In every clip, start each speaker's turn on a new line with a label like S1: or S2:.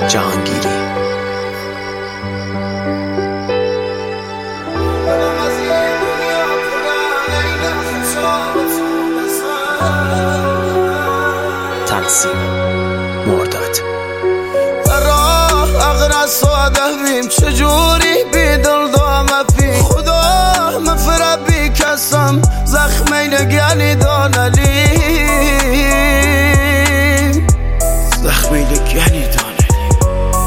S1: جهانگیری. تنظیم مرداد.
S2: اغرى ساده بیم چجوری بی دل دامه پی خدا مفره بی کسم زخمی نگنی دانلیم زخمی نگنی دانلیم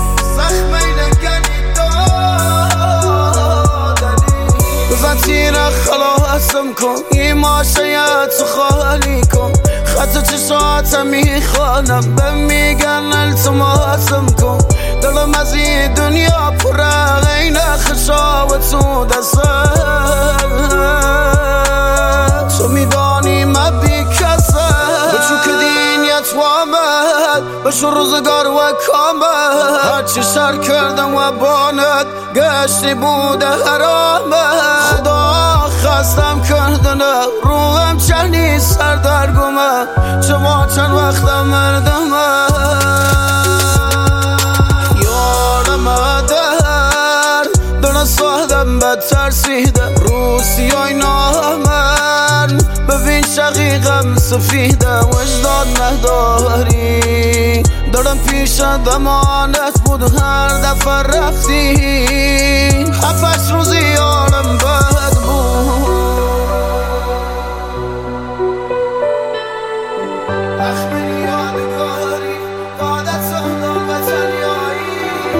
S2: بزن تیر خلاصم کن این ماشیت خالی کن خط چشات میخوانم به میگن التماسم کن دلم از این دنیا پره این خشاوت تو دستم تو میدانی من بی کسم بچو که دینیت و آمد بشو روزگار و کامد هرچی شر کردم و بانت گشتی بوده حرامت خدا خستم کردنه روحم چنی سردرگمه چما چند وقتم مردمه یارم در دونه سادم بد ترسیده روسیای نامن ببین شقیقم سفیده وجدان نداری دارم پیش دمانت بود هر دفعه رفتی هفتش روزی یارم بد بود اخبری یادگاری عادت سهدان و تنیایی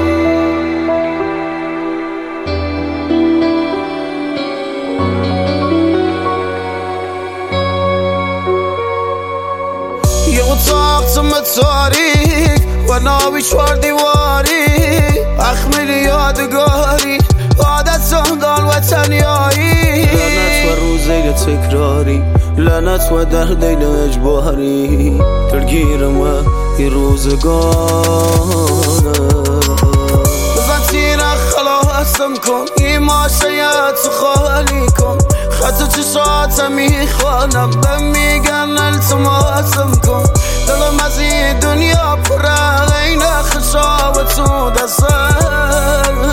S2: یه اتاق تم تاریک و ناوی 4 دیواری اخمیر یادگاری عادت سهدان و تنیایی لعنت و روزه تکراری لعنت و درد اجباری دلگیرم و یه روزگاره بزن تیر خلاصم کن این ماشیت خالی کن خط چشات میخوانم به میگن التماسم کن دلم از این دنیا پره این خشاوت تو دستم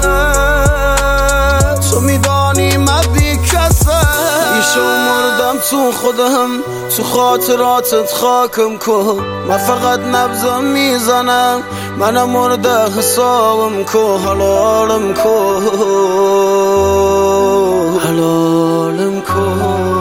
S2: تو میدانی من بی کسم ایشو مردم تو خودم تو خاطراتت خاکم کن من فقط نبضم میزنم منم مرده حسابم کن حلالم کن حلالم کن